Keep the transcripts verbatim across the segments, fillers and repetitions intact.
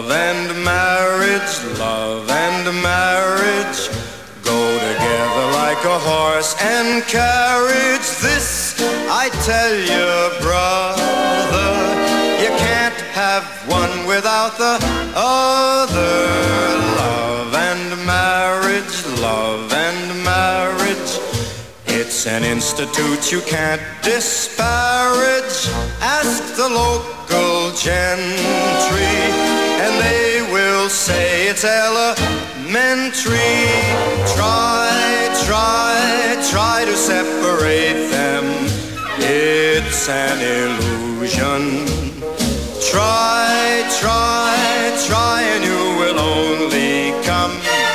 love and marriage, love and marriage go together like a horse and carriage. This I tell you, brother, you can't have one without the other. Love and marriage, love and marriage, it's an institute you can't disparage. Ask the local gentry, and they will say it's elementary. Try, try, try to separate them. It's an illusion. Try, try, try, and you will only come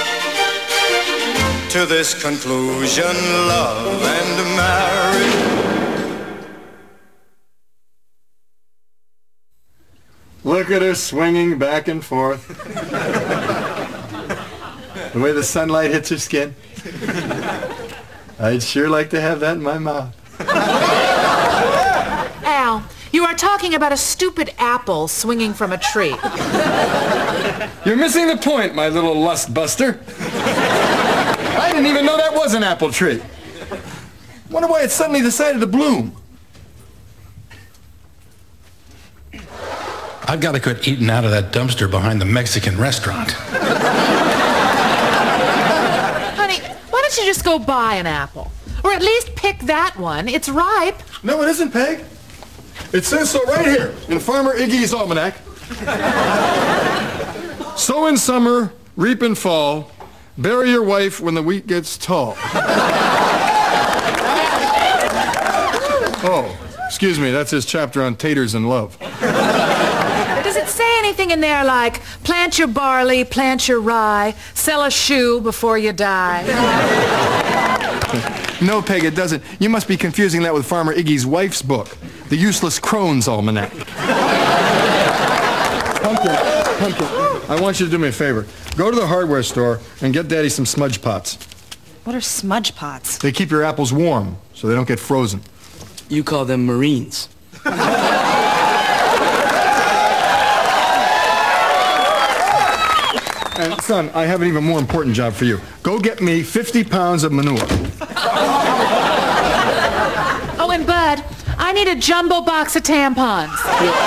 to this conclusion: love and marriage. Look at her swinging back and forth. The way the sunlight hits her skin. I'd sure like to have that in my mouth. Al, you are talking about a stupid apple swinging from a tree. You're missing the point, my little lust buster. I didn't even know that was an apple tree. Wonder why it suddenly decided to bloom. I've got to quit eating out of that dumpster behind the Mexican restaurant. Honey, why don't you just go buy an apple? Or at least pick that one. It's ripe. No, it isn't, Peg. It says so right here in Farmer Iggy's Almanac. Sow in summer, reap in fall, bury your wife when the wheat gets tall. Oh, excuse me, that's his chapter on taters and love. Does it say anything in there like, plant your barley, plant your rye, sell a shoe before you die? No, Peg, it doesn't. You must be confusing that with Farmer Iggy's wife's book, The Useless Crone's Almanac. Pumpkin, Pumpkin, I want you to do me a favor. Go to the hardware store and get Daddy some smudge pots. What are smudge pots? They keep your apples warm so they don't get frozen. You call them Marines. And son, I have an even more important job for you. Go get me fifty pounds of manure. Oh, and Bud, I need a jumbo box of tampons.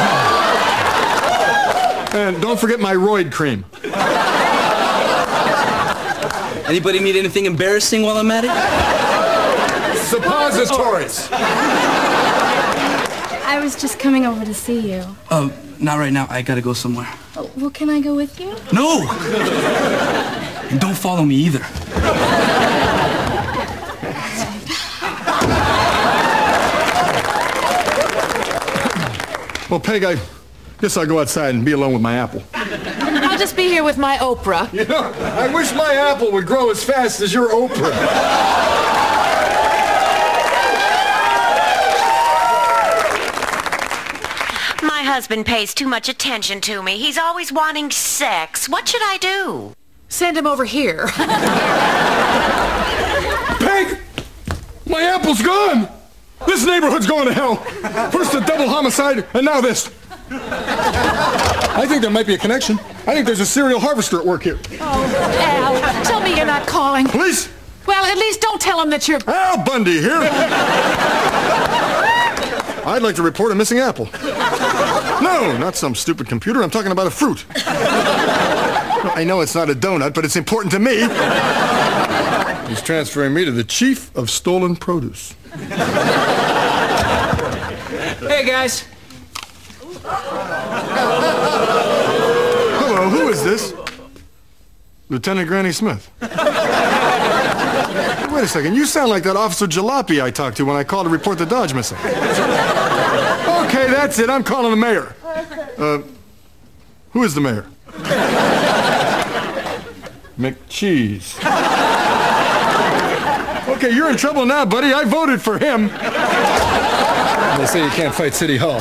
And don't forget my roid cream. Anybody need anything embarrassing while I'm at it? Suppositories. I was just coming over to see you. Oh, not right now. I gotta go somewhere. Oh, well, can I go with you? No! And don't follow me either. Well, Peg, I guess I'll go outside and be alone with my apple. I'll just be here with my Oprah. You know, I wish my apple would grow as fast as your Oprah. My husband pays too much attention to me. He's always wanting sex. What should I do? Send him over here. Peg! My apple's gone! This neighborhood's going to hell. First a double homicide, and now this. I think there might be a connection. I think there's a serial harvester at work here. Oh, Al, tell me you're not calling. Police? Well, at least don't tell him that you're... Al Bundy here. I'd like to report a missing apple. No, not some stupid computer. I'm talking about a fruit. I know it's not a donut, but it's important to me. He's transferring me to the chief of stolen produce. Hey, guys. Hello, who is this? Lieutenant Granny Smith. Wait a second, you sound like that Officer Jalopy I talked to when I called to report the Dodge missing. Okay, that's it. I'm calling the mayor. Uh, who is the mayor? McCheese. Okay, you're in trouble now, buddy. I voted for him. They say you can't fight City Hall.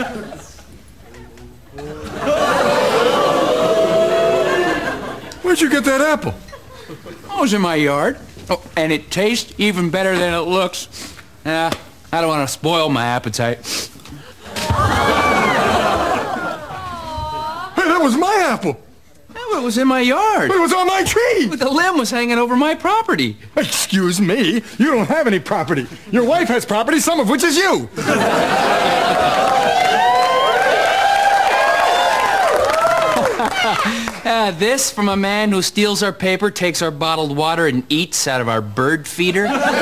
Where'd you get that apple? Oh, it was in my yard. Oh, and it tastes even better than it looks. Yeah, I don't want to spoil my appetite. Hey, That was my apple. It was in my yard. It was on my tree. The limb was hanging over my property. Excuse me. You don't have any property. Your wife has property, some of which is you. uh, this from a man who steals our paper, takes our bottled water, and eats out of our bird feeder?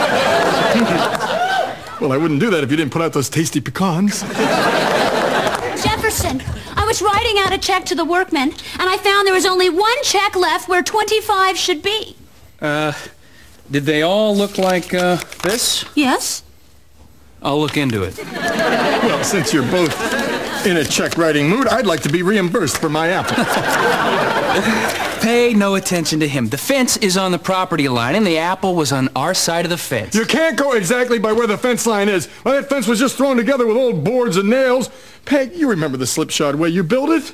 Well, I wouldn't do that if you didn't put out those tasty pecans. Jefferson, I was writing out a check to the workmen, and I found there was only one check left where twenty-five should be. Uh, did they all look like, uh, this? Yes. I'll look into it. Well, since you're both in a check-writing mood, I'd like to be reimbursed for my apple. Pay no attention to him. The fence is on the property line, and the apple was on our side of the fence. You can't go exactly by where the fence line is. Well, that fence was just thrown together with old boards and nails. Peg, you remember the slipshod way you built it?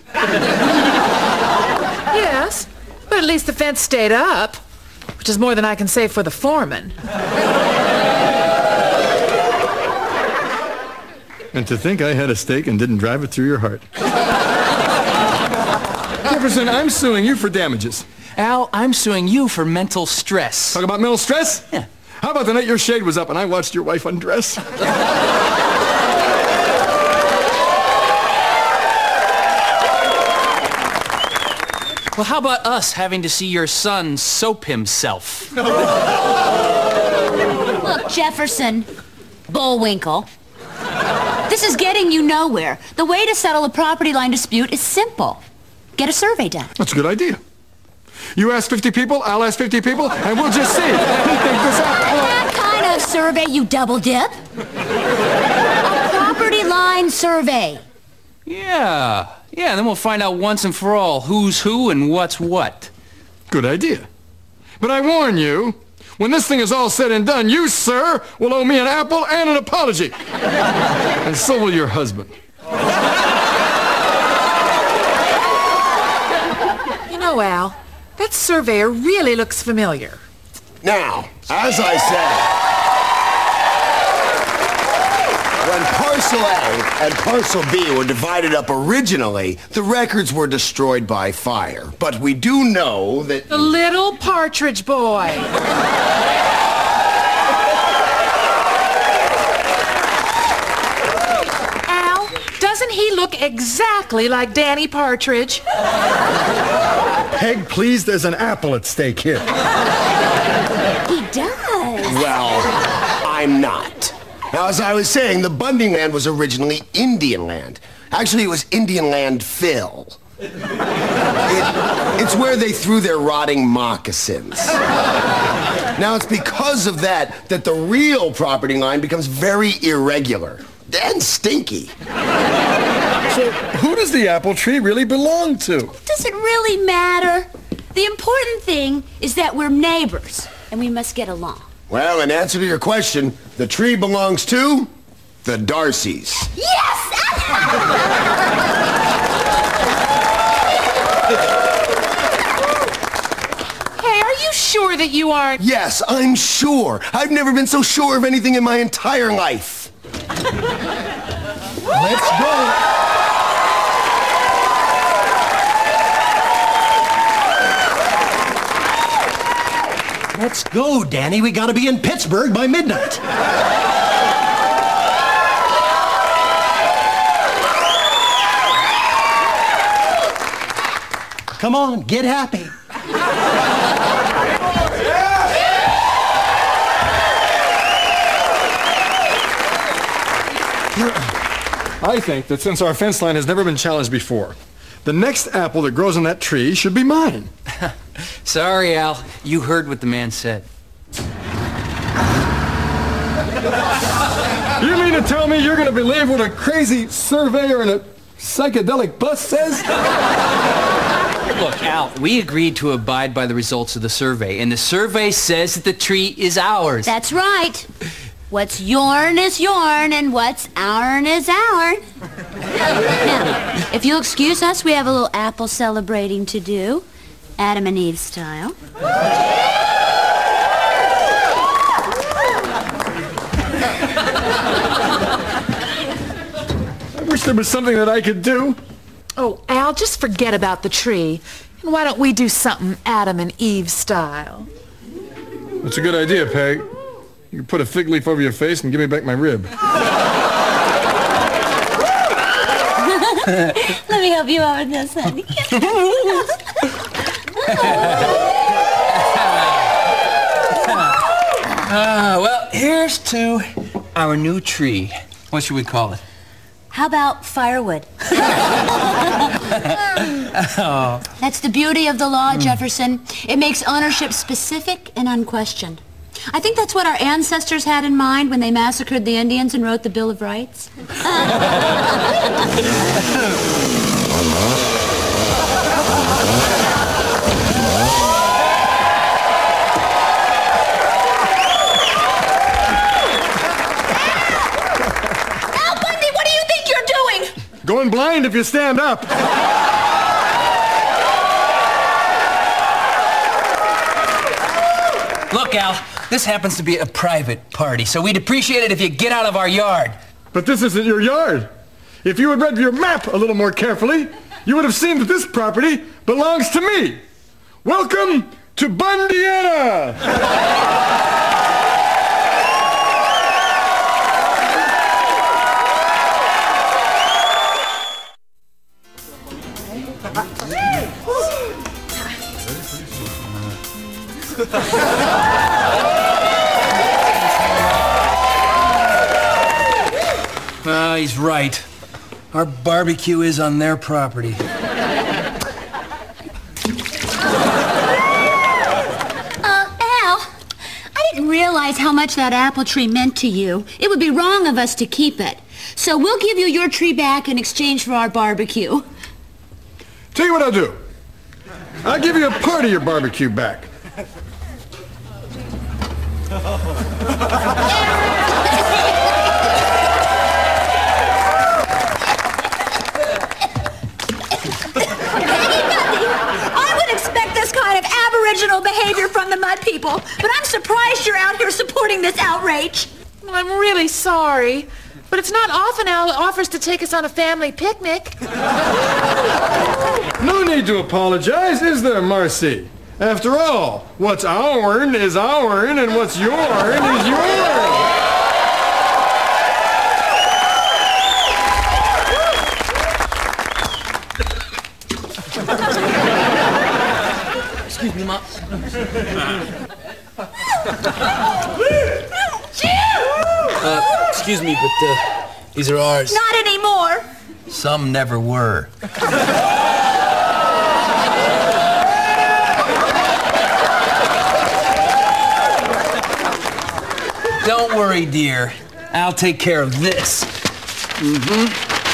Yes, but at least the fence stayed up, which is more than I can say for the foreman. And to think I had a stake and didn't drive it through your heart. Jefferson, I'm suing you for damages. Al, I'm suing you for mental stress. Talk about mental stress? Yeah. How about the night your shade was up and I watched your wife undress? Well, how about us having to see your son soap himself? Look, Jefferson, Bullwinkle, this is getting you nowhere. The way to settle a property line dispute is simple. Get a survey done. That's a good idea. You ask fifty people, I'll ask fifty people, and we'll just see. Who think this out? That kind of survey, you double dip. A property line survey. Yeah. Yeah, then we'll find out once and for all who's who and what's what. Good idea. But I warn you, when this thing is all said and done, you, sir, will owe me an apple and an apology. And so will your husband. You know, Al, that surveyor really looks familiar. Now, as I said, when Parcel A and Parcel B were divided up originally, the records were destroyed by fire. But we do know that... The little partridge boy. Al, doesn't he look exactly like Danny Partridge? Peg, please, there's an apple at stake here. He does. Well, I'm not. Now, as I was saying, the Bundy land was originally Indian land. Actually, it was Indian land Phil. It, it's where they threw their rotting moccasins. Now, it's because of that that the real property line becomes very irregular and stinky. So, who does the apple tree really belong to? Does it really matter? The important thing is that we're neighbors, and we must get along. Well, in answer to your question, the tree belongs to the Darcys. Yes! Hey, are you sure that you aren't... Yes, I'm sure. I've never been so sure of anything in my entire life. Let's go. Let's go, Danny. We gotta be in Pittsburgh by midnight. Come on, get happy. I think that since our fence line has never been challenged before, the next apple that grows on that tree should be mine. Sorry, Al. You heard what the man said. You mean to tell me you're going to believe what a crazy surveyor in a psychedelic bus says? Look, Al, we agreed to abide by the results of the survey, and the survey says that the tree is ours. That's right. What's yourn is yourn, and what's ourn is ourn. Now, if you'll excuse us, we have a little apple celebrating to do. Adam and Eve style. I wish there was something that I could do. Oh, Al, just forget about the tree. And why don't we do something Adam and Eve style? That's a good idea, Peg. You can put a fig leaf over your face and give me back my rib. Let me help you out with this, honey. uh, well, here's to our new tree. What should we call it? How about firewood? Oh. That's the beauty of the law, Jefferson. It makes ownership specific and unquestioned. I think that's what our ancestors had in mind when they massacred the Indians and wrote the Bill of Rights. Going blind if you stand up. Look, Al, this happens to be a private party, so we'd appreciate it if you get out of our yard. But this isn't your yard. If you had read your map a little more carefully, you would have seen that this property belongs to me. Welcome to Bundiana! Ah, uh, he's right. Our barbecue is on their property. Uh, Al, I didn't realize how much that apple tree meant to you. It would be wrong of us to keep it. So we'll give you your tree back in exchange for our barbecue. Tell you what I'll do. I'll give you a part of your barbecue back. Aboriginal behavior from the Mud People, but I'm surprised you're out here supporting this outrage. Well, I'm really sorry, but it's not often Al offers to take us on a family picnic. No need to apologize, is there, Marcy? After all, what's ourn is ourn, and what's yourn is yourn. Excuse me, Mom. uh, excuse me, but uh, these are ours. Not anymore. Some never were. Don't worry, dear. I'll take care of this. Mm-hmm.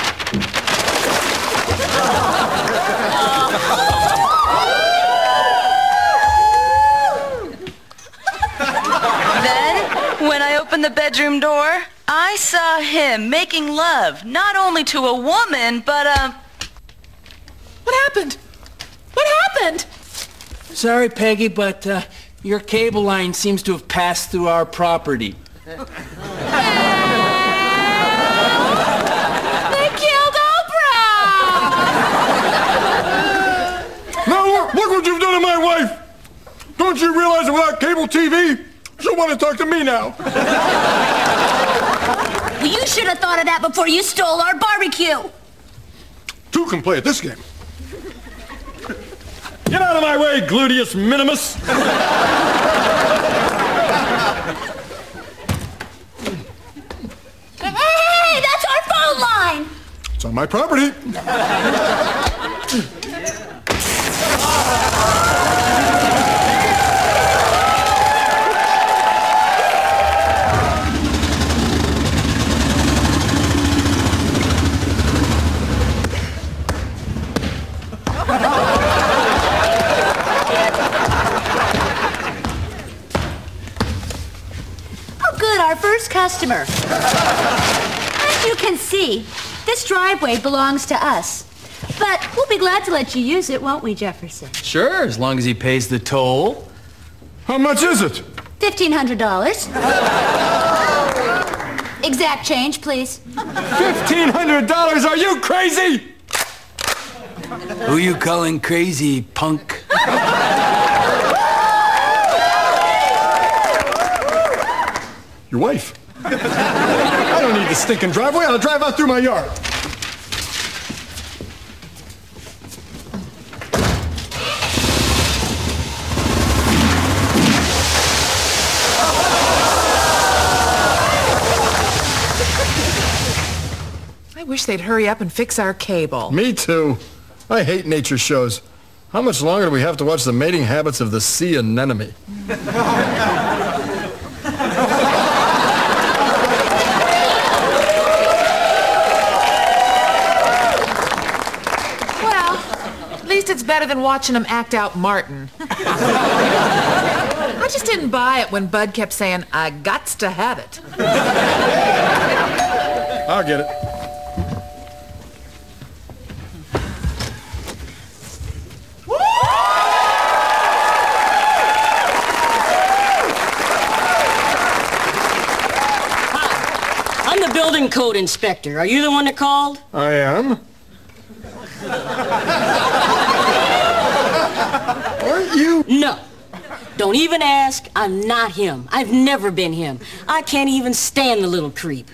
When I opened the bedroom door, I saw him making love, not only to a woman, but, uh... What happened? What happened? Sorry, Peggy, but uh, your cable line seems to have passed through our property. They killed Oprah! Now look, look what you've done to my wife! Don't you realize that without cable T V, she'll want to talk to me now. Well, you should have thought of that before you stole our barbecue. Two can play at this game. Get out of my way, gluteus minimus. Hey, that's our phone line. It's on my property. Our first customer. As you can see, this driveway belongs to us. But we'll be glad to let you use it, won't we, Jefferson? Sure, as long as he pays the toll. How much is it? fifteen hundred dollars. Exact change, please. fifteen hundred dollars? Are you crazy? Who you calling crazy, punk? Your wife. I don't need the stinking driveway. I'll drive out through my yard. I wish they'd hurry up and fix our cable. Me too. I hate nature shows. How much longer do we have to watch the mating habits of the sea anemone? At least it's better than watching them act out Martin. I just didn't buy it when Bud kept saying, I gots to have it. I'll get it. Hi, I'm the building code inspector. Are you the one that called? I am. Aren't you? No. Don't even ask. I'm not him. I've never been him. I can't even stand the little creep.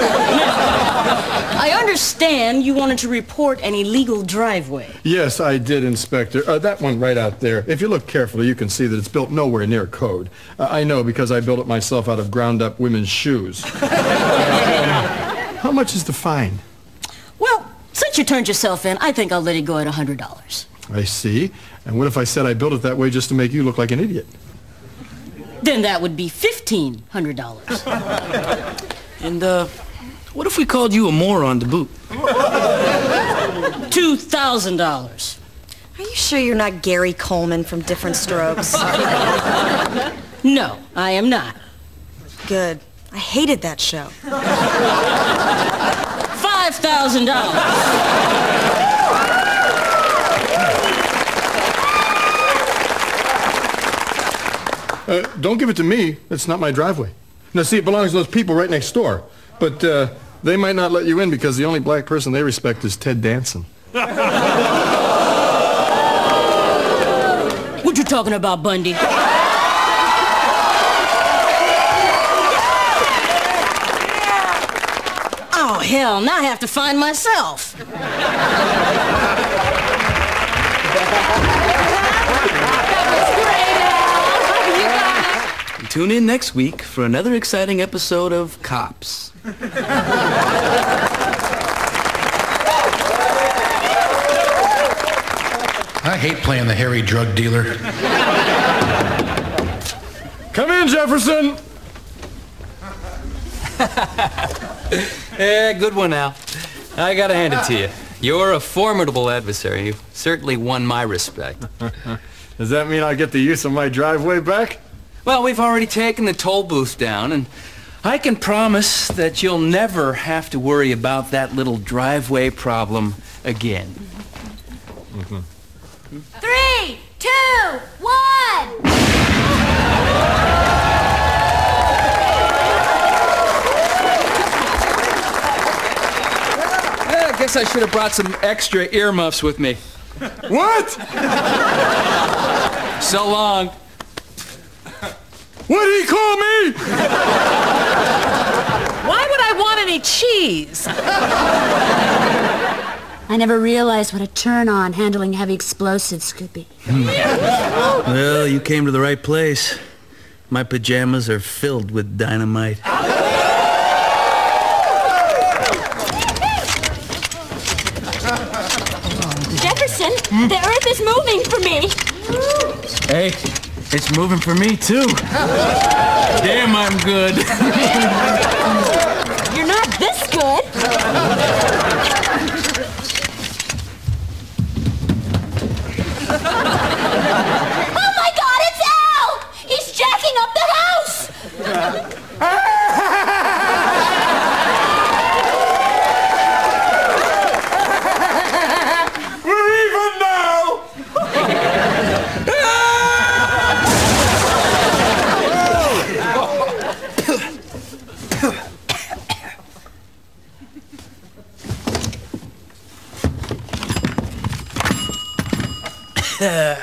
I understand you wanted to report an illegal driveway. Yes, I did, Inspector. Uh, that one right out there. If you look carefully, you can see that it's built nowhere near code. Uh, I know because I built it myself out of ground-up women's shoes. um, how much is the fine? Well, since you turned yourself in, I think I'll let it go at one hundred dollars. I see. And what if I said I built it that way just to make you look like an idiot? Then that would be fifteen hundred dollars. And, uh, what if we called you a moron to boot? two thousand dollars. Are you sure you're not Gary Coleman from Different Strokes? No, I am not. Good. I hated that show. five thousand dollars. Uh, don't give it to me. It's not my driveway. Now, see, it belongs to those people right next door. But uh, they might not let you in because the only black person they respect is Ted Danson. What you talking about, Bundy? Oh, hell, now I have to find myself. Tune in next week for another exciting episode of Cops. I hate playing the hairy drug dealer. Come in, Jefferson! Yeah, good one, Al. I gotta hand it to you. You're a formidable adversary. You've certainly won my respect. Does that mean I get the use of my driveway back? Well, we've already taken the toll booth down, and I can promise that you'll never have to worry about that little driveway problem again. Mm-hmm. Three, two, one! Yeah, I guess I should have brought some extra earmuffs with me. What? So long. What did he call me? Why would I want any cheese? I never realized what a turn-on handling heavy explosives could be. Well, you came to the right place. My pajamas are filled with dynamite. Jefferson, the earth is moving for me. Hey, it's moving for me, too. Damn, I'm good. You're not this good. Oh my God, it's Al! He's jacking up the house! We're even now! Arthur!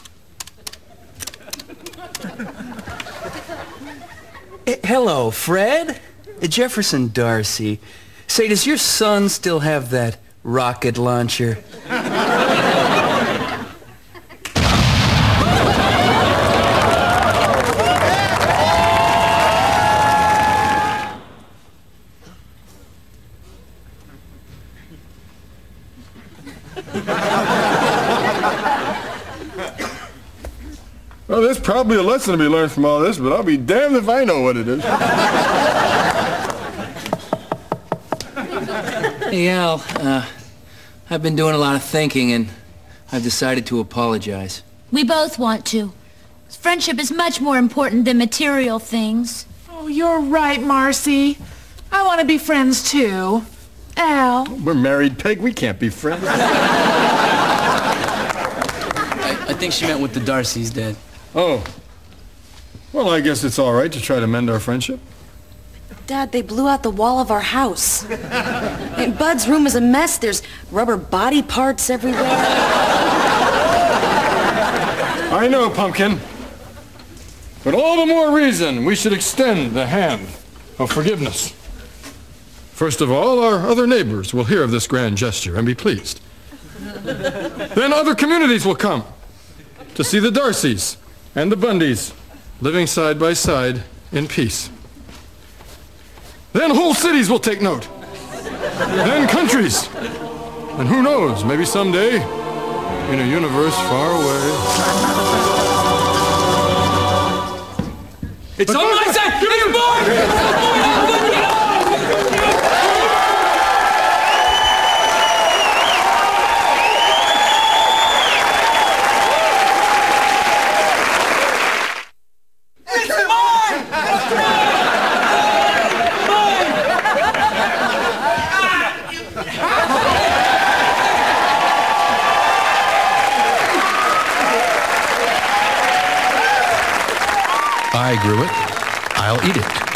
Eh, hello, Fred. Jefferson Darcy. Say, does your son still have that rocket launcher? Well, there's probably a lesson to be learned from all this, but I'll be damned if I know what it is. Hey, Al, uh, I've been doing a lot of thinking, and I've decided to apologize. We both want to. Friendship is much more important than material things. Oh, you're right, Marcy. I want to be friends, too. Al. We're married, Peg. We can't be friends. I, I think she meant with the Darcys, Dad. Oh. Well, I guess it's all right to try to mend our friendship. Dad, they blew out the wall of our house. And Bud's room is a mess. There's rubber body parts everywhere. I know, Pumpkin. But all the more reason we should extend the hand of forgiveness. First of all, our other neighbors will hear of this grand gesture and be pleased. Then other communities will come to see the Darcys and the Bundys living side by side in peace. Then whole cities will take note. Then countries. And who knows, maybe someday, in a universe far away. It's on my side! Give me your board! I grew it. I'll eat it.